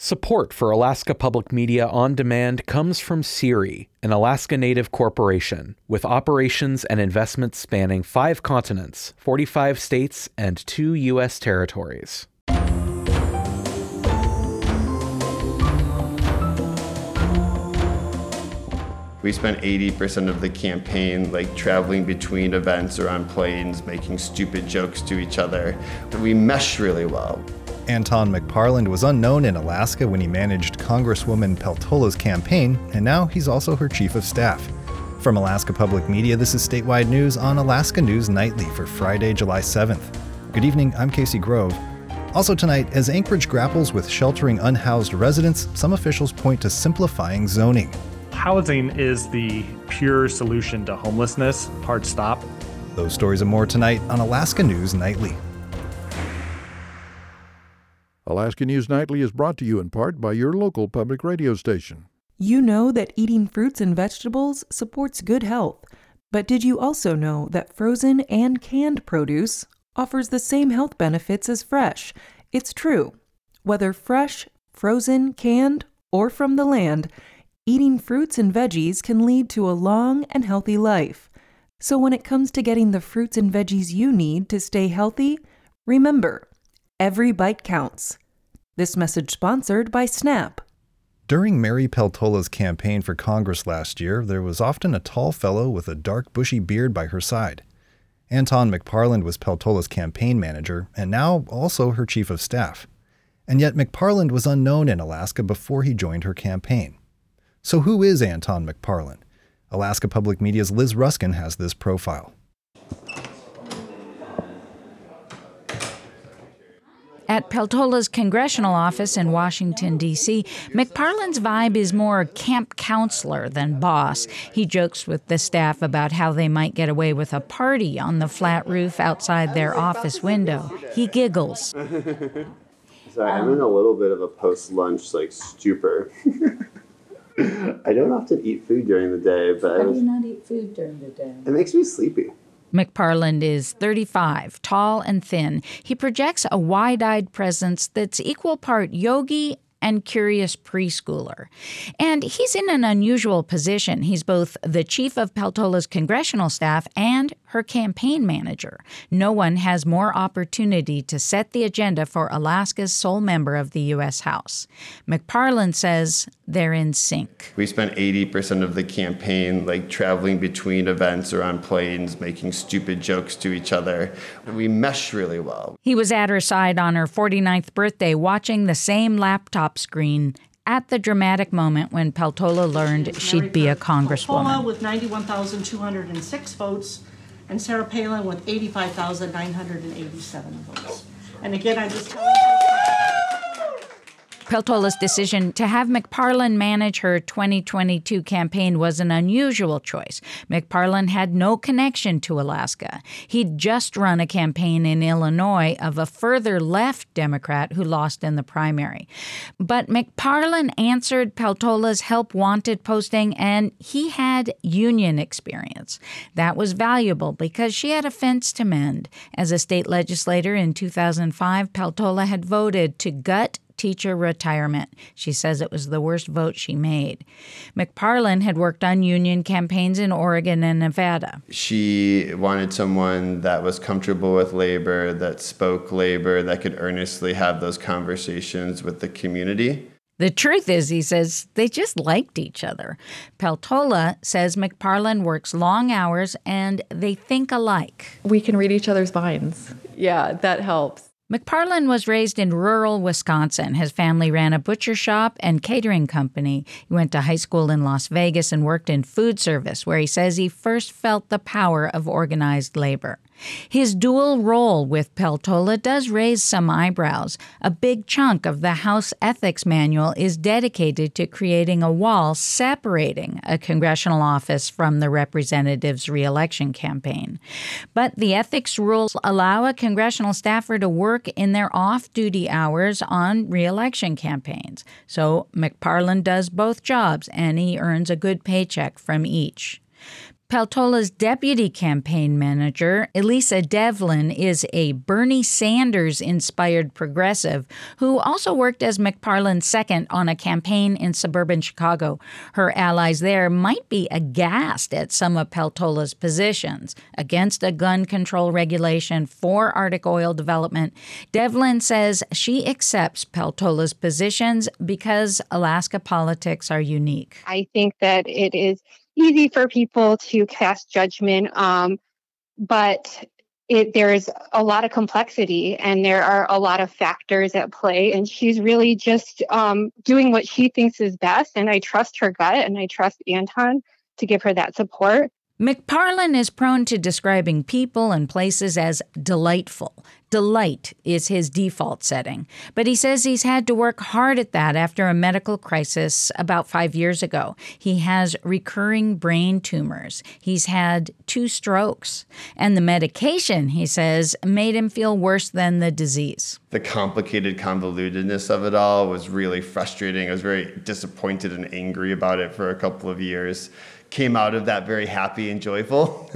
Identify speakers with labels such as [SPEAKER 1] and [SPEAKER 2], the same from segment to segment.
[SPEAKER 1] Support for Alaska Public Media on Demand comes from CIRI, an Alaska Native corporation with operations and investments spanning 5 continents, 45 states, and 2 U.S. territories.
[SPEAKER 2] We spent 80% of the campaign traveling between events or on planes, making stupid jokes to each other. We meshed really well.
[SPEAKER 3] Anton McParland was unknown in Alaska when he managed Congresswoman Peltola's campaign, and now he's also her chief of staff. From Alaska Public Media, this is Statewide News on Alaska News Nightly for Friday, July 7th. Good evening, I'm Casey Grove. Also tonight, as Anchorage grapples with sheltering unhoused residents, some officials point to simplifying zoning.
[SPEAKER 4] Housing is the pure solution to homelessness. Hard stop.
[SPEAKER 3] Those stories and more tonight on Alaska News Nightly.
[SPEAKER 5] Alaska News Nightly is brought to you in part by your local public radio station.
[SPEAKER 6] You know that eating fruits and vegetables supports good health, but did you also know that frozen and canned produce offers the same health benefits as fresh? It's true. Whether fresh, frozen, canned, or from the land, eating fruits and veggies can lead to a long and healthy life. So when it comes to getting the fruits and veggies you need to stay healthy, remember, every bite counts. This message sponsored by SNAP.
[SPEAKER 3] During Mary Peltola's campaign for Congress last year, there was often a tall fellow with a dark bushy beard by her side. Anton McParland was Peltola's campaign manager and now also her chief of staff. And yet McParland was unknown in Alaska before he joined her campaign. So who is Anton McParland? Alaska Public Media's Liz Ruskin has this profile.
[SPEAKER 7] At Peltola's congressional office in Washington, D.C., McParland's vibe is more camp counselor than boss. He jokes with the staff about how they might get away with a party on the flat roof outside their office window. He giggles.
[SPEAKER 2] Sorry, I'm in a little bit of a post-lunch stupor. I don't often eat food during the day, but
[SPEAKER 7] How do you not eat food during the day?
[SPEAKER 2] It makes me sleepy.
[SPEAKER 7] McParland is 35, tall and thin. He projects a wide-eyed presence that's equal part yogi and curious preschooler. And he's in an unusual position. He's both the chief of Peltola's congressional staff and her campaign manager. No one has more opportunity to set the agenda for Alaska's sole member of the U.S. House. McParland says they're in sync.
[SPEAKER 2] We spent 80% of the campaign traveling between events or on planes, making stupid jokes to each other. We meshed really well.
[SPEAKER 7] He was at her side on her 49th birthday watching the same laptop screen at the dramatic moment when Peltola learned she'd be a congresswoman.
[SPEAKER 8] Peltola with 91,206 votes and Sarah Palin with 85,987 votes. And again, I just tell you,
[SPEAKER 7] Peltola's decision to have McParland manage her 2022 campaign was an unusual choice. McParland had no connection to Alaska. He'd just run a campaign in Illinois of a further left Democrat who lost in the primary. But McParland answered Peltola's help wanted posting, and he had union experience. That was valuable because she had a fence to mend. As a state legislator in 2005, Peltola had voted to gut teacher retirement. She says it was the worst vote she made. McParland had worked on union campaigns in Oregon and Nevada.
[SPEAKER 2] She wanted someone that was comfortable with labor, that spoke labor, that could earnestly have those conversations with the community.
[SPEAKER 7] The truth is, he says, they just liked each other. Peltola says McParland works long hours and they think alike.
[SPEAKER 9] We can read each other's minds. Yeah, that helps.
[SPEAKER 7] McParland was raised in rural Wisconsin. His family ran a butcher shop and catering company. He went to high school in Las Vegas and worked in food service, where he says he first felt the power of organized labor. His dual role with Peltola does raise some eyebrows. A big chunk of the House Ethics Manual is dedicated to creating a wall separating a congressional office from the representative's re-election campaign. But the ethics rules allow a congressional staffer to work in their off-duty hours on re-election campaigns. So McParland does both jobs, and he earns a good paycheck from each. Peltola's deputy campaign manager, Elisa Devlin, is a Bernie Sanders-inspired progressive who also worked as McParlin's second on a campaign in suburban Chicago. Her allies there might be aghast at some of Peltola's positions against a gun control regulation, for Arctic oil development. Devlin says she accepts Peltola's positions because Alaska politics are unique.
[SPEAKER 10] I think that it is easy for people to cast judgment, but there is a lot of complexity and there are a lot of factors at play. And she's really just doing what she thinks is best. And I trust her gut and I trust Anton to give her that support.
[SPEAKER 7] McParlin is prone to describing people and places as delightful. Delight is his default setting, but he says he's had to work hard at that after a medical crisis about 5 years ago. He has recurring brain tumors. He's had 2 strokes, and the medication, he says, made him feel worse than the disease.
[SPEAKER 2] The complicated convolutedness of it all was really frustrating. I was very disappointed and angry about it for a couple of years. Came out of that very happy and joyful,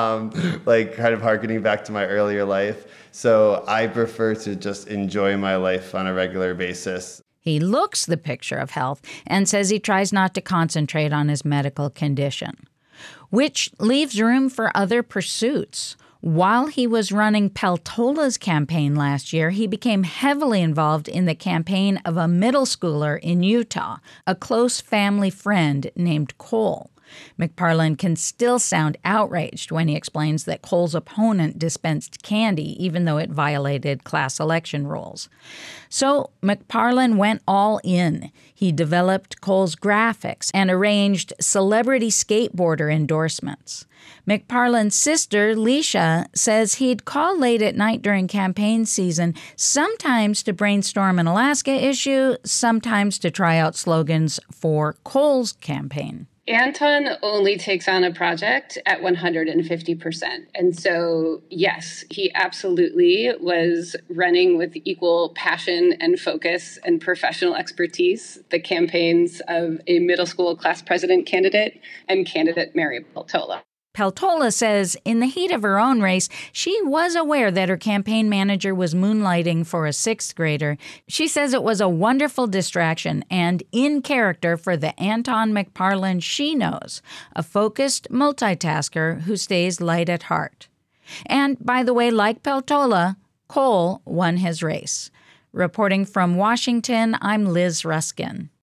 [SPEAKER 2] like kind of harkening back to my earlier life. So I prefer to just enjoy my life on a regular basis.
[SPEAKER 7] He looks the picture of health and says he tries not to concentrate on his medical condition, which leaves room for other pursuits. While he was running Peltola's campaign last year, he became heavily involved in the campaign of a middle schooler in Utah, a close family friend named Cole. McParlin can still sound outraged when he explains that Cole's opponent dispensed candy even though it violated class election rules. So McParlin went all in. He developed Cole's graphics and arranged celebrity skateboarder endorsements. McParlin's sister, Leisha, says he'd call late at night during campaign season, sometimes to brainstorm an Alaska issue, sometimes to try out slogans for Cole's campaign.
[SPEAKER 11] Anton only takes on a project at 150%. And so, yes, he absolutely was running with equal passion and focus and professional expertise the campaigns of a middle school class president candidate and candidate Mary Peltola.
[SPEAKER 7] Peltola says in the heat of her own race, she was aware that her campaign manager was moonlighting for a 6th grader. She says it was a wonderful distraction and in character for the Anton McParlin she knows, a focused multitasker who stays light at heart. And, by the way, like Peltola, Cole won his race. Reporting from Washington, I'm Liz Ruskin.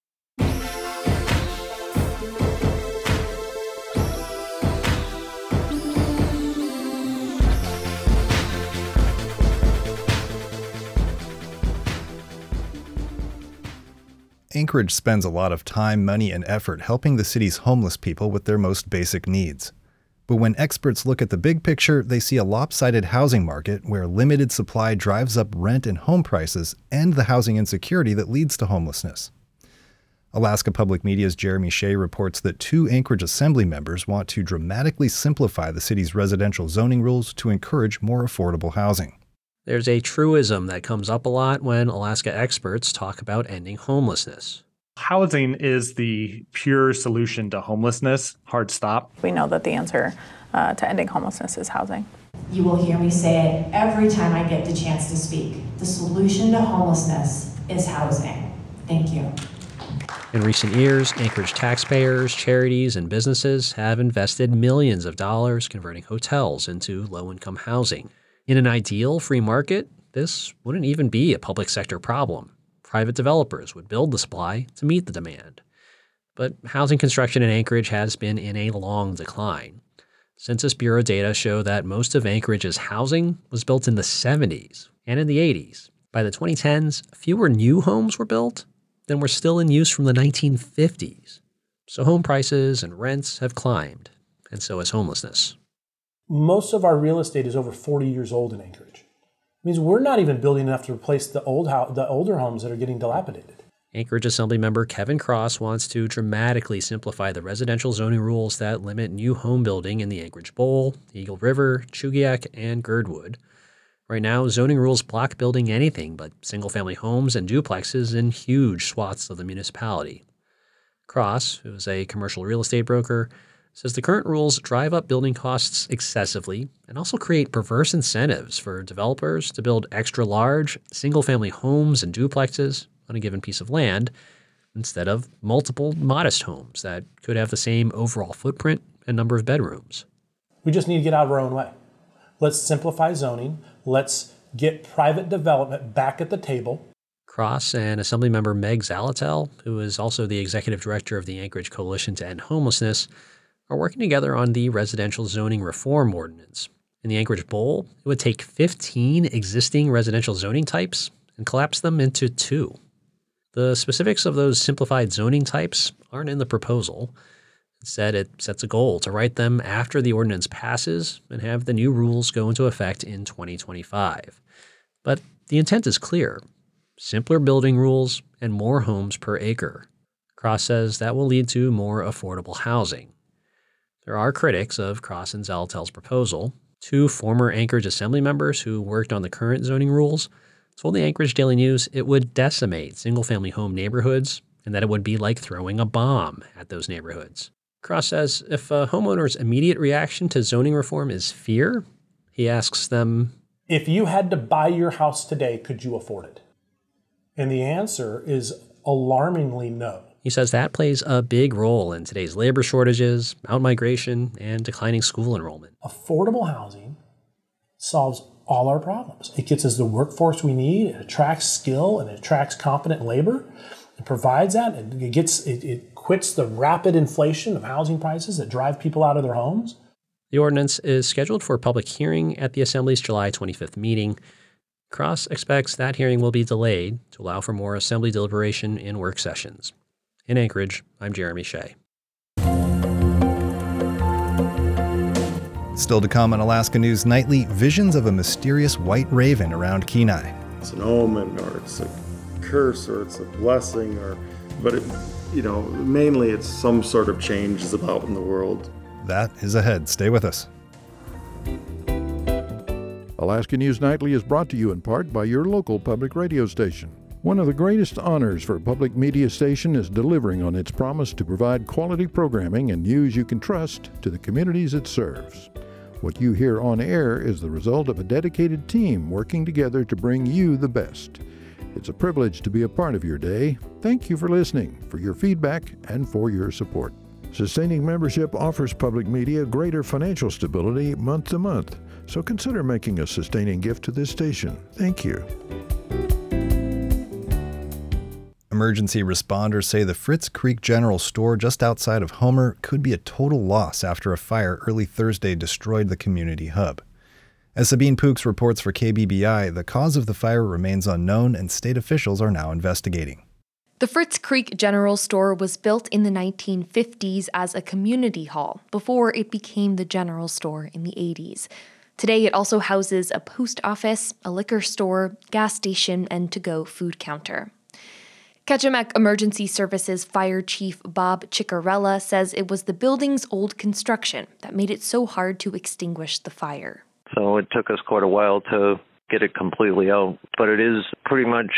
[SPEAKER 3] Anchorage spends a lot of time, money, and effort helping the city's homeless people with their most basic needs. But when experts look at the big picture, they see a lopsided housing market where limited supply drives up rent and home prices and the housing insecurity that leads to homelessness. Alaska Public Media's Jeremy Shea reports that 2 Anchorage Assembly members want to dramatically simplify the city's residential zoning rules to encourage more affordable housing.
[SPEAKER 12] There's a truism that comes up a lot when Alaska experts talk about ending homelessness.
[SPEAKER 4] Housing is the pure solution to homelessness. Hard stop.
[SPEAKER 13] We know that the answer to ending homelessness is housing.
[SPEAKER 14] You will hear me say it every time I get the chance to speak. The solution to homelessness is housing. Thank you.
[SPEAKER 12] In recent years, Anchorage taxpayers, charities, and businesses have invested millions of dollars converting hotels into low-income housing. In an ideal free market, this wouldn't even be a public sector problem. Private developers would build the supply to meet the demand. But housing construction in Anchorage has been in a long decline. Census Bureau data show that most of Anchorage's housing was built in the 70s and in the 80s. By the 2010s, fewer new homes were built than were still in use from the 1950s. So home prices and rents have climbed, and so has homelessness.
[SPEAKER 15] Most of our real estate is over 40 years old in Anchorage. It means we're not even building enough to replace the older homes that are getting dilapidated.
[SPEAKER 12] Anchorage Assemblymember Kevin Cross wants to dramatically simplify the residential zoning rules that limit new home building in the Anchorage Bowl, Eagle River, Chugiak, and Girdwood. Right now, zoning rules block building anything but single-family homes and duplexes in huge swaths of the municipality. Cross, who is a commercial real estate broker, says the current rules drive up building costs excessively and also create perverse incentives for developers to build extra large, single-family homes and duplexes on a given piece of land instead of multiple modest homes that could have the same overall footprint and number of bedrooms.
[SPEAKER 15] We just need to get out of our own way. Let's simplify zoning. Let's get private development back at the table.
[SPEAKER 12] Cross and Assemblymember Meg Zaletel, who is also the executive director of the Anchorage Coalition to End Homelessness, are working together on the residential zoning reform ordinance. In the Anchorage Bowl, it would take 15 existing residential zoning types and collapse them into 2. The specifics of those simplified zoning types aren't in the proposal. Instead, it sets a goal to write them after the ordinance passes and have the new rules go into effect in 2025. But the intent is clear: simpler building rules and more homes per acre. Cross says that will lead to more affordable housing. There are critics of Cross and Zaletel's proposal. 2 former Anchorage Assembly members who worked on the current zoning rules told the Anchorage Daily News it would decimate single-family home neighborhoods and that it would be like throwing a bomb at those neighborhoods. Cross says if a homeowner's immediate reaction to zoning reform is fear, he asks them,
[SPEAKER 15] if you had to buy your house today, could you afford it? And the answer is alarmingly no.
[SPEAKER 12] He says that plays a big role in today's labor shortages, out-migration, and declining school enrollment.
[SPEAKER 15] Affordable housing solves all our problems. It gets us the workforce we need, it attracts skill, and it attracts competent labor. It provides that, and it quits the rapid inflation of housing prices that drive people out of their homes.
[SPEAKER 12] The ordinance is scheduled for a public hearing at the Assembly's July 25th meeting. Cross expects that hearing will be delayed to allow for more Assembly deliberation in work sessions. In Anchorage, I'm Jeremy Shea.
[SPEAKER 3] Still to come on Alaska News Nightly, visions of a mysterious white raven around Kenai.
[SPEAKER 16] It's an omen, or it's a curse, or it's a blessing, but mainly it's some sort of change is about in the world.
[SPEAKER 3] That is ahead. Stay with us.
[SPEAKER 5] Alaska News Nightly is brought to you in part by your local public radio station. One of the greatest honors for a public media station is delivering on its promise to provide quality programming and news you can trust to the communities it serves. What you hear on air is the result of a dedicated team working together to bring you the best. It's a privilege to be a part of your day. Thank you for listening, for your feedback, and for your support. Sustaining membership offers public media greater financial stability month to month, so consider making a sustaining gift to this station. Thank you.
[SPEAKER 3] Emergency responders say the Fritz Creek General Store just outside of Homer could be a total loss after a fire early Thursday destroyed the community hub. As Sabine Pooks reports for KBBI, the cause of the fire remains unknown and state officials are now investigating.
[SPEAKER 17] The Fritz Creek General Store was built in the 1950s as a community hall before it became the General Store in the 80s. Today it also houses a post office, a liquor store, gas station, and to-go food counter. Ketchimek Emergency Services Fire Chief Bob Ciccarella says it was the building's old construction that made it so hard to extinguish the fire.
[SPEAKER 18] So it took us quite a while to get it completely out, but it is pretty much,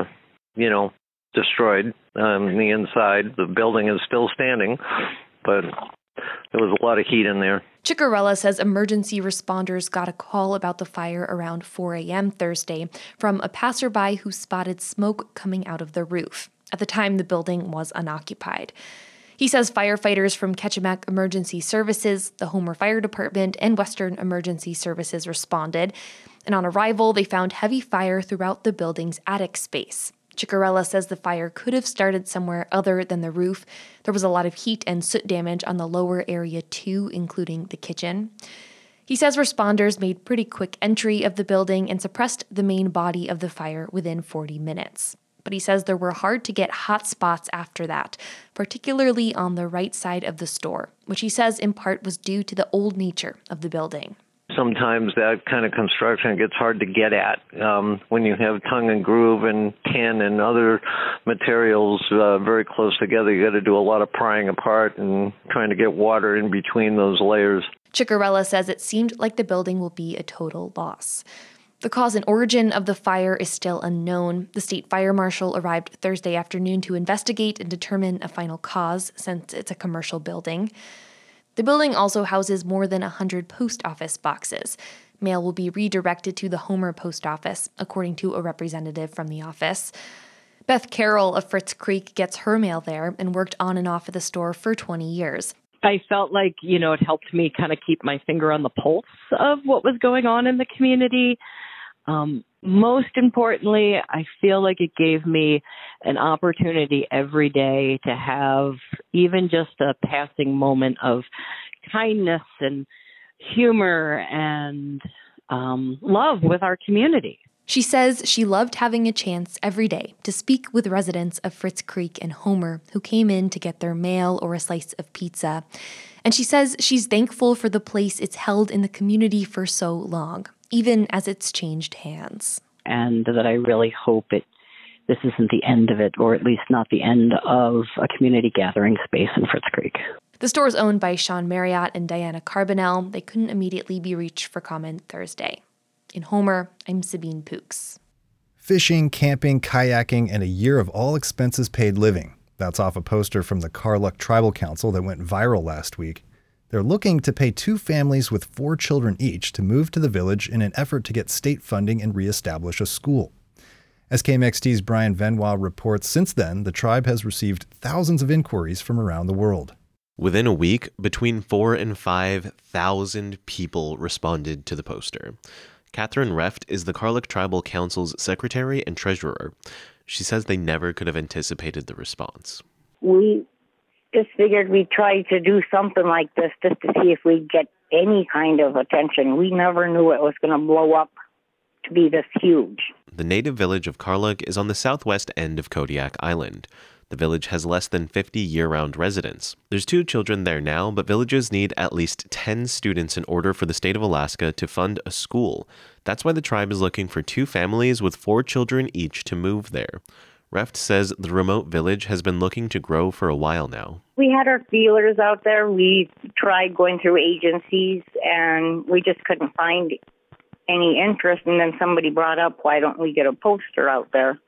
[SPEAKER 18] destroyed on the inside. The building is still standing, but there was a lot of heat in there.
[SPEAKER 17] Ciccarella says emergency responders got a call about the fire around 4 a.m. Thursday from a passerby who spotted smoke coming out of the roof. At the time, the building was unoccupied. He says firefighters from Ketchimek Emergency Services, the Homer Fire Department, and Western Emergency Services responded, and on arrival, they found heavy fire throughout the building's attic space. Ciccarella says the fire could have started somewhere other than the roof. There was a lot of heat and soot damage on the lower area too, including the kitchen. He says responders made pretty quick entry of the building and suppressed the main body of the fire within 40 minutes. But he says there were hard-to-get hot spots after that, particularly on the right side of the store, which he says in part was due to the old nature of the building.
[SPEAKER 18] Sometimes that kind of construction gets hard to get at. When you have tongue and groove and tin and other materials very close together, you got to do a lot of prying apart and trying to get water in between those layers.
[SPEAKER 17] Ciccarella says it seemed like the building will be a total loss. The cause and origin of the fire is still unknown. The state fire marshal arrived Thursday afternoon to investigate and determine a final cause, since it's a commercial building. The building also houses more than 100 post office boxes. Mail will be redirected to the Homer post office, according to a representative from the office. Beth Carroll of Fritz Creek gets her mail there and worked on and off of the store for 20 years.
[SPEAKER 19] I felt like, it helped me kind of keep my finger on the pulse of what was going on in the community. Most importantly, I feel like it gave me an opportunity every day to have even just a passing moment of kindness and humor and love with our community.
[SPEAKER 17] She says she loved having a chance every day to speak with residents of Fritz Creek and Homer who came in to get their mail or a slice of pizza. And she says she's thankful for the place it's held in the community for so long, even as it's changed hands.
[SPEAKER 19] And that I really hope this isn't the end of it, or at least not the end of a community gathering space in Fritz Creek.
[SPEAKER 17] The store is owned by Sean Marriott and Diana Carbonell. They couldn't immediately be reached for comment Thursday. In Homer, I'm Sabine Pooks.
[SPEAKER 3] Fishing, camping, kayaking, and a year of all expenses paid living. That's off a poster from the Karluk Tribal Council that went viral last week. They're looking to pay 2 families with 4 children each to move to the village in an effort to get state funding and reestablish a school. As KMXT's Brian Venois reports, since then, the tribe has received thousands of inquiries from around the world.
[SPEAKER 20] Within a week, between 4,000 and 5,000 people responded to the poster. Catherine Reft is the Karluk Tribal Council's secretary and treasurer. She says they never could have anticipated the response.
[SPEAKER 21] We just figured we'd try to do something like this just to see if we'd get any kind of attention. We never knew it was going to blow up to be this huge.
[SPEAKER 20] The native village of Karluk is on the southwest end of Kodiak Island. The village has less than 50 year-round residents. There's 2 children there now, but villages need at least 10 students in order for the state of Alaska to fund a school. That's why the tribe is looking for 2 families with 4 children each to move there. Reft says the remote village has been looking to grow for a while now.
[SPEAKER 21] We had our feelers out there. We tried going through agencies, and we just couldn't find any interest. And then somebody brought up, why don't we get a poster out there?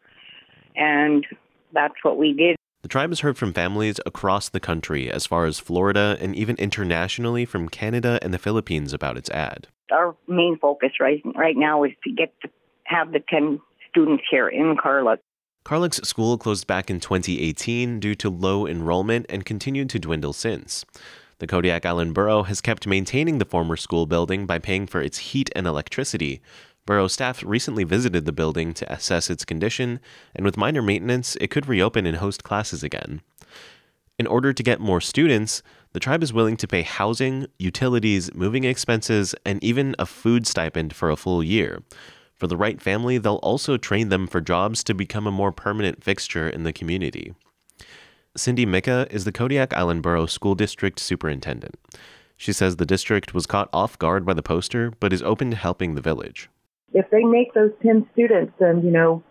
[SPEAKER 21] And that's what we did.
[SPEAKER 20] The tribe has heard from families across the country, as far as Florida, and even internationally from Canada and the Philippines about its ad.
[SPEAKER 21] Our main focus right now is to get to have the 10 students here in Karluk.
[SPEAKER 20] Karluk's school closed back in 2018 due to low enrollment and continued to dwindle since. The Kodiak Island Borough has kept maintaining the former school building by paying for its heat and electricity. Borough staff recently visited the building to assess its condition, and with minor maintenance, it could reopen and host classes again. In order to get more students, the tribe is willing to pay housing, utilities, moving expenses, and even a food stipend for a full year. For the right family, they'll also train them for jobs to become a more permanent fixture in the community. Cindy Micka is the Kodiak Island Borough School District Superintendent. She says the district was caught off guard by the poster, but is open to helping the village.
[SPEAKER 22] If they make those 10 students, then,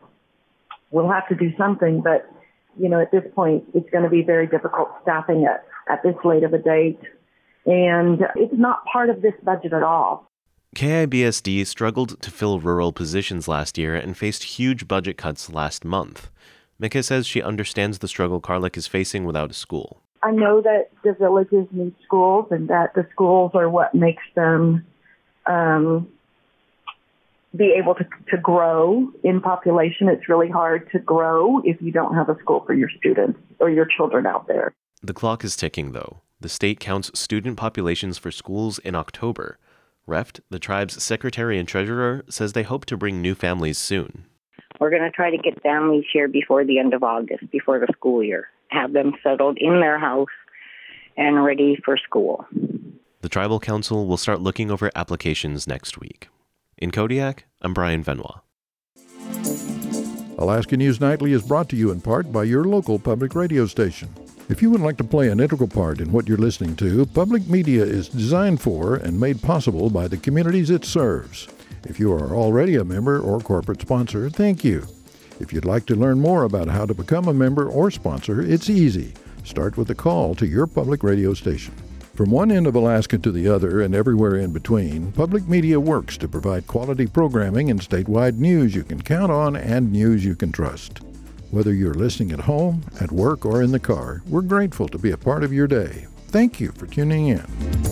[SPEAKER 22] we'll have to do something. But, at this point, it's going to be very difficult staffing it at this late of a date. And it's not part of this budget at all.
[SPEAKER 20] KIBSD struggled to fill rural positions last year and faced huge budget cuts last month. Micka says she understands the struggle Karluk is facing without a school.
[SPEAKER 22] I know that the villages need schools and that the schools are what makes them be able to grow in population. It's really hard to grow if you don't have a school for your students or your children out there.
[SPEAKER 20] The clock is ticking, though. The state counts student populations for schools in October. Reft, the tribe's secretary and treasurer, says they hope to bring new families soon.
[SPEAKER 21] We're going to try to get families here before the end of August, before the school year. Have them settled in their house and ready for school.
[SPEAKER 20] The Tribal Council will start looking over applications next week. In Kodiak, I'm Brian Venois.
[SPEAKER 5] Alaska News Nightly is brought to you in part by your local public radio station. If you would like to play an integral part in what you're listening to, public media is designed for and made possible by the communities it serves. If you are already a member or corporate sponsor, thank you. If you'd like to learn more about how to become a member or sponsor, it's easy. Start with a call to your public radio station. From one end of Alaska to the other and everywhere in between, public media works to provide quality programming and statewide news you can count on and news you can trust. Whether you're listening at home, at work, or in the car, we're grateful to be a part of your day. Thank you for tuning in.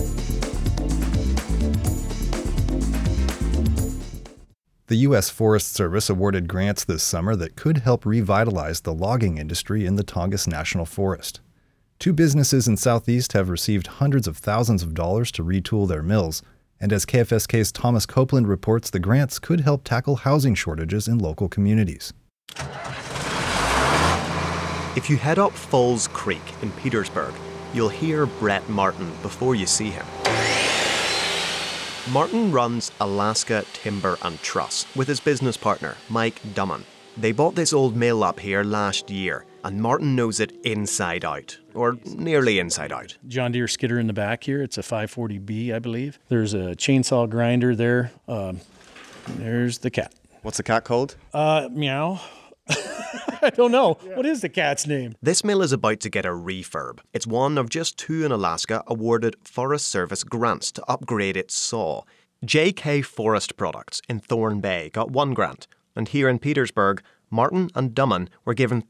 [SPEAKER 3] The U.S. Forest Service awarded grants this summer that could help revitalize the logging industry in the Tongass National Forest. 2 businesses in Southeast have received hundreds of thousands of dollars to retool their mills, and as KFSK's Thomas Copeland reports, the grants could help tackle housing shortages in local communities.
[SPEAKER 1] If you head up Falls Creek in Petersburg, you'll hear Brett Martin before you see him. Martin runs Alaska Timber and Truss with his business partner, Mike Dumman. They bought this old mill up here last year, and Martin knows it inside out, or nearly inside out.
[SPEAKER 6] John Deere skidder in the back here. It's a 540B, I believe. There's a chainsaw grinder there. There's the cat.
[SPEAKER 1] What's the cat called?
[SPEAKER 6] Meow. I don't know. Yeah. What is the cat's name?
[SPEAKER 1] This mill is about to get a refurb. It's one of just 2 in Alaska awarded Forest Service grants to upgrade its saw. JK Forest Products in Thorn Bay got 1 grant, and here in Petersburg, Martin and Dumman were given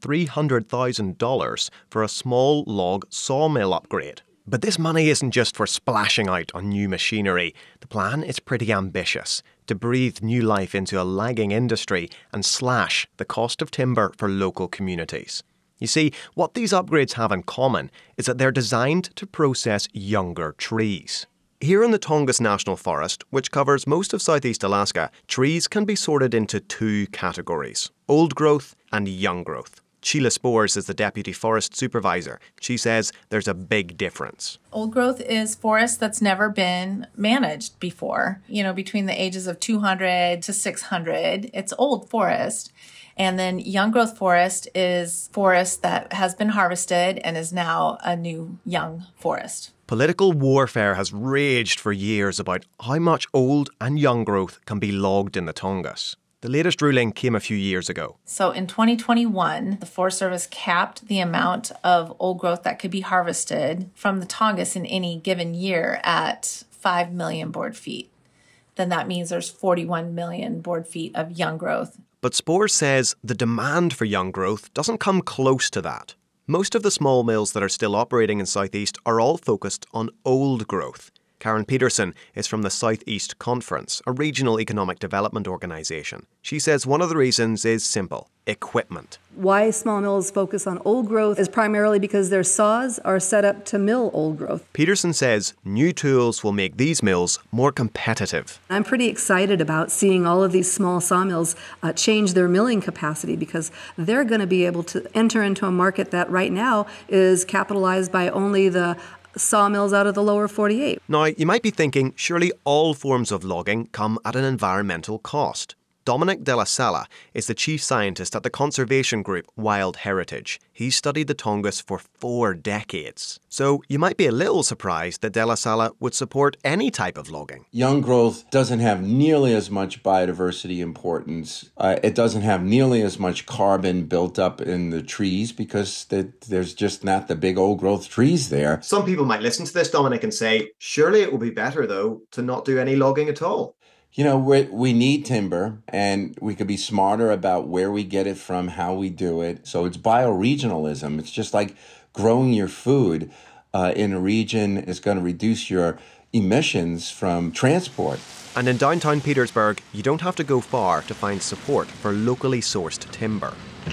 [SPEAKER 1] $300,000 for a small log sawmill upgrade. But this money isn't just for splashing out on new machinery. The plan is pretty ambitious, to breathe new life into a lagging industry and slash the cost of timber for local communities. You see, what these upgrades have in common is that they're designed to process younger trees. Here in the Tongass National Forest, which covers most of southeast Alaska, trees can be sorted into 2 categories: old growth and young growth. Sheila Spores is the Deputy Forest Supervisor. She says there's a big difference.
[SPEAKER 13] Old growth is forest that's never been managed before. Between the ages of 200 to 600, it's old forest. And then young growth forest is forest that has been harvested and is now a new young forest.
[SPEAKER 1] Political warfare has raged for years about how much old and young growth can be logged in the Tongass. The latest ruling came a few years ago.
[SPEAKER 13] So in 2021, the Forest Service capped the amount of old growth that could be harvested from the Tongass in any given year at 5 million board feet. Then that means there's 41 million board feet of young growth.
[SPEAKER 1] But Spores says the demand for young growth doesn't come close to that. Most of the small mills that are still operating in Southeast are all focused on old growth. Karen Peterson is from the Southeast Conference, a regional economic development organisation. She says one of the reasons is simple: equipment.
[SPEAKER 23] Why small mills focus on old growth is primarily because their saws are set up to mill old growth.
[SPEAKER 1] Peterson says new tools will make these mills more competitive.
[SPEAKER 23] I'm pretty excited about seeing all of these small sawmills change their milling capacity, because they're going to be able to enter into a market that right now is capitalized by only the sawmills out of the lower 48.
[SPEAKER 1] Now, you might be thinking, surely all forms of logging come at an environmental cost. Dominic Della Sala is the chief scientist at the conservation group Wild Heritage. He's studied the Tongass for 4 decades. So you might be a little surprised that Della Sala would support any type of logging.
[SPEAKER 24] Young growth doesn't have nearly as much biodiversity importance. It doesn't have nearly as much carbon built up in the trees because there's just not the big old growth trees there.
[SPEAKER 1] Some people might listen to this, Dominic, and say, surely it would be better, though, to not do any logging at all.
[SPEAKER 24] You know, we need timber, and we could be smarter about where we get it from, how we do it. So it's bioregionalism. It's just like growing your food in a region is going to reduce your emissions from transport.
[SPEAKER 1] And in downtown Petersburg, you don't have to go far to find support for locally sourced timber.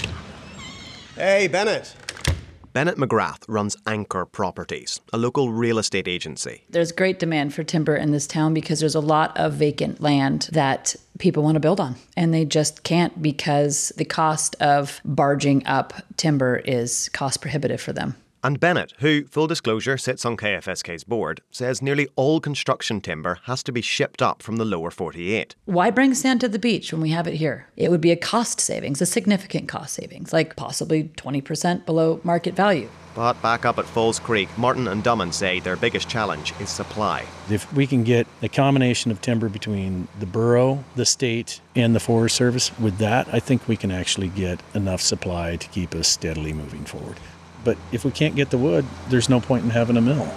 [SPEAKER 1] Hey, Bennett. Bennett McGrath runs Anchor Properties, a local real estate agency.
[SPEAKER 25] There's great demand for timber in this town because there's a lot of vacant land that people want to build on, and they just can't because the cost of barging up timber is cost prohibitive for them.
[SPEAKER 1] And Bennett, who, full disclosure, sits on KFSK's board, says nearly all construction timber has to be shipped up from the lower 48.
[SPEAKER 25] Why bring sand to the beach when we have it here? It would be a cost savings, a significant cost savings, like possibly 20% below market value.
[SPEAKER 1] But back up at Falls Creek, Martin and Dumman say their biggest challenge is supply.
[SPEAKER 6] If we can get a combination of timber between the borough, the state, and the Forest Service, with that, I think we can actually get enough supply to keep us steadily moving forward. But if we can't get the wood, there's no point in having a mill.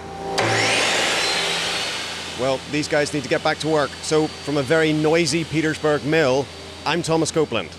[SPEAKER 1] Well, these guys need to get back to work. So from a very noisy Petersburg mill, I'm Thomas Copeland.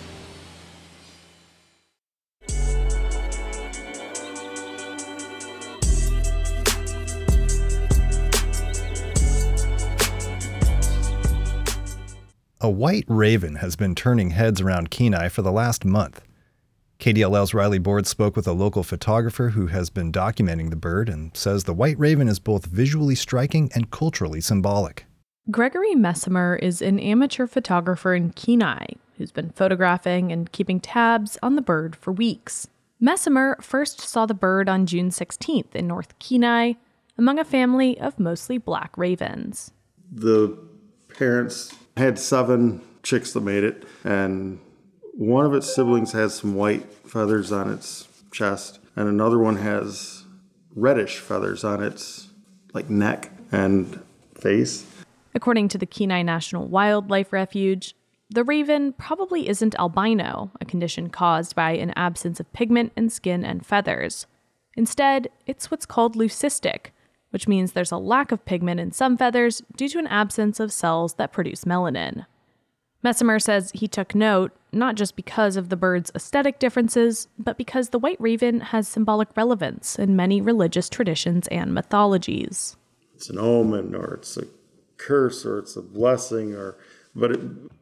[SPEAKER 3] A white raven has been turning heads around Kenai for the last month. KDLL's Riley Board spoke with a local photographer who has been documenting the bird and says the white raven is both visually striking and culturally symbolic.
[SPEAKER 2] Gregory Messimer is an amateur photographer in Kenai who's been photographing and keeping tabs on the bird for weeks. Messimer first saw the bird on June 16th in North Kenai among a family of mostly black ravens.
[SPEAKER 16] The parents had 7 chicks that made it, and one of its siblings has some white feathers on its chest, and another one has reddish feathers on its neck and face.
[SPEAKER 2] According to the Kenai National Wildlife Refuge, the raven probably isn't albino, a condition caused by an absence of pigment in skin and feathers. Instead, it's what's called leucistic, which means there's a lack of pigment in some feathers due to an absence of cells that produce melanin. Messimer says he took note, not just because of the bird's aesthetic differences, but because the white raven has symbolic relevance in many religious traditions and mythologies.
[SPEAKER 16] It's an omen, or it's a curse, or it's a blessing, but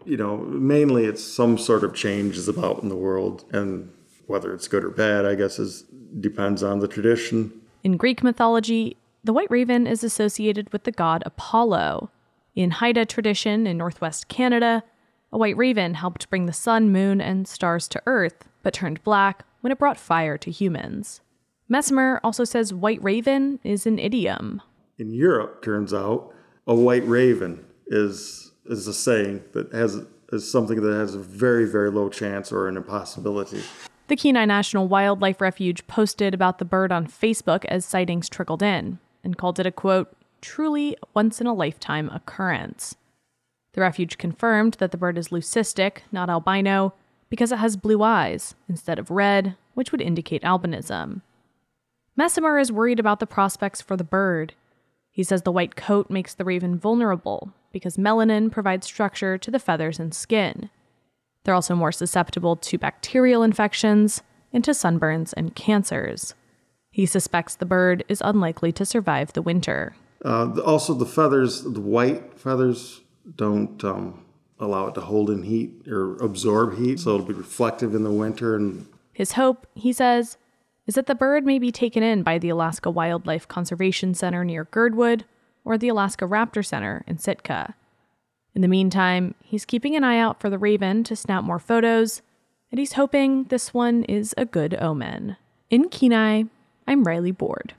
[SPEAKER 16] mainly it's some sort of change is about in the world, and whether it's good or bad, I guess, depends on the tradition.
[SPEAKER 2] In Greek mythology, the white raven is associated with the god Apollo. In Haida tradition in northwest Canada, a white raven helped bring the sun, moon, and stars to Earth, but turned black when it brought fire to humans. Messimer also says white raven is an idiom.
[SPEAKER 16] In Europe, turns out, a white raven is a saying that is something that has a very, very low chance or an impossibility.
[SPEAKER 2] The Kenai National Wildlife Refuge posted about the bird on Facebook as sightings trickled in, and called it a, quote, truly once-in-a-lifetime occurrence. The refuge confirmed that the bird is leucistic, not albino, because it has blue eyes instead of red, which would indicate albinism. Messimer is worried about the prospects for the bird. He says the white coat makes the raven vulnerable because melanin provides structure to the feathers and skin. They're also more susceptible to bacterial infections and to sunburns and cancers. He suspects the bird is unlikely to survive the winter.
[SPEAKER 16] Also, the feathers, the white feathers, don't allow it to hold in heat or absorb heat, so it'll be reflective in the winter. And
[SPEAKER 2] his hope, he says, is that the bird may be taken in by the Alaska Wildlife Conservation Center near Girdwood or the Alaska Raptor Center in Sitka. In the meantime, he's keeping an eye out for the raven to snap more photos, and he's hoping this one is a good omen. In Kenai, I'm Riley Board.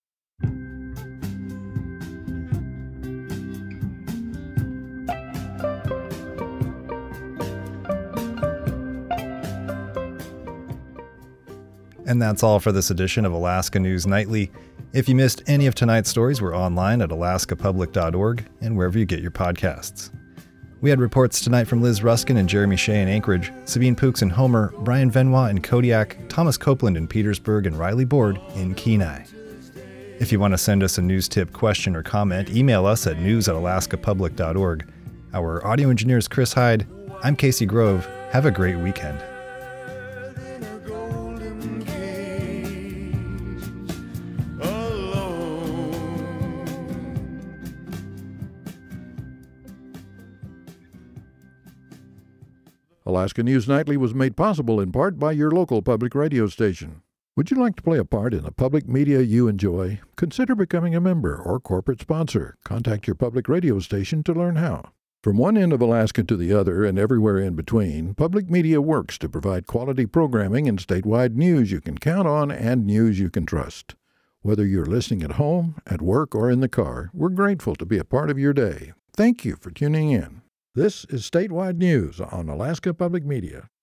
[SPEAKER 3] And that's all for this edition of Alaska News Nightly. If you missed any of tonight's stories, we're online at alaskapublic.org and wherever you get your podcasts. We had reports tonight from Liz Ruskin and Jeremy Shea in Anchorage, Sabine Pooks in Homer, Brian Venois in Kodiak, Thomas Copeland in Petersburg, and Riley Board in Kenai. If you want to send us a news tip, question, or comment, email us at news@alaskapublic.org. Our audio engineer is Chris Hyde. I'm Casey Grove. Have a great weekend.
[SPEAKER 5] Alaska News Nightly was made possible in part by your local public radio station. Would you like to play a part in the public media you enjoy? Consider becoming a member or corporate sponsor. Contact your public radio station to learn how. From one end of Alaska to the other and everywhere in between, public media works to provide quality programming and statewide news you can count on and news you can trust. Whether you're listening at home, at work, or in the car, we're grateful to be a part of your day. Thank you for tuning in. This is Statewide News on Alaska Public Media.